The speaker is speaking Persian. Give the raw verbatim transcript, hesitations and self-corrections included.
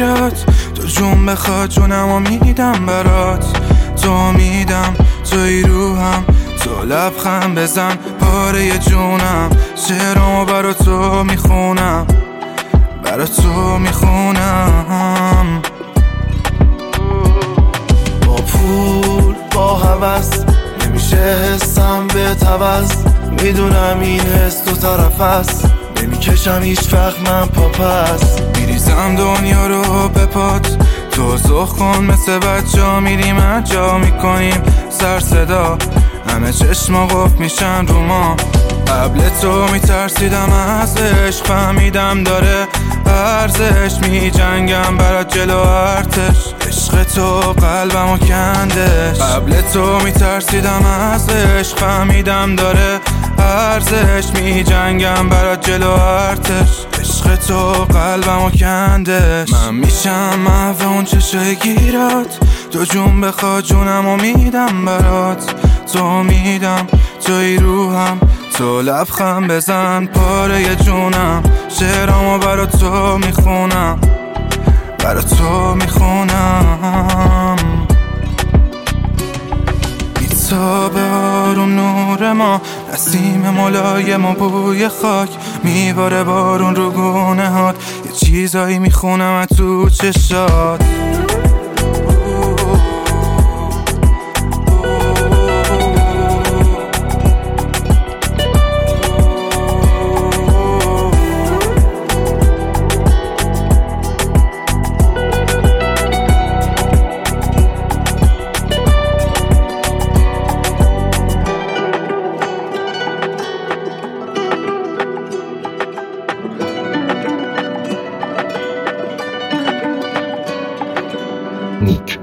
گیرات، تو جون بخواد جونمو میدم برات. تو میدم توی روحم، تو لبخند بزن پاره جونم. شعرامو برا تو میخونم، برا تو میخونم. با پول با هوس نمیشه حسم به توز، میدونم این حس دو طرف است، نمیکشم هیچ وقت من پاپس. میریزم دنیا رو به پات، تو زخ کن مثل بچه ها، میریم هر جا میکنیم سر صدا، همه چشما قفل میشن رو ما. قبل تو میترسیدم از عشق، فهمیدم داره ارزش، میجنگم برات جلو ارتش، عشق تو قلبمو کندش. قبل تو میترسیدم از عشق، فهمیدم داره ارزش، میجنگم برات جلو ارتش، عشق تو قلبمو کندش. من میشم محو اون چشای گیرات، تو جون بخواد جونمو میدم برات. تو میدم توی روحم، تو لبخند بزن پاره جونم. شعرامو برا تو میخونم، برا تو میخونم. بیتاب آروم نور ما، نسیم ملایم و بوی خاک، میباره بارون رو گونه هات، یه چیزایی میخونم از تو چشات. نیک.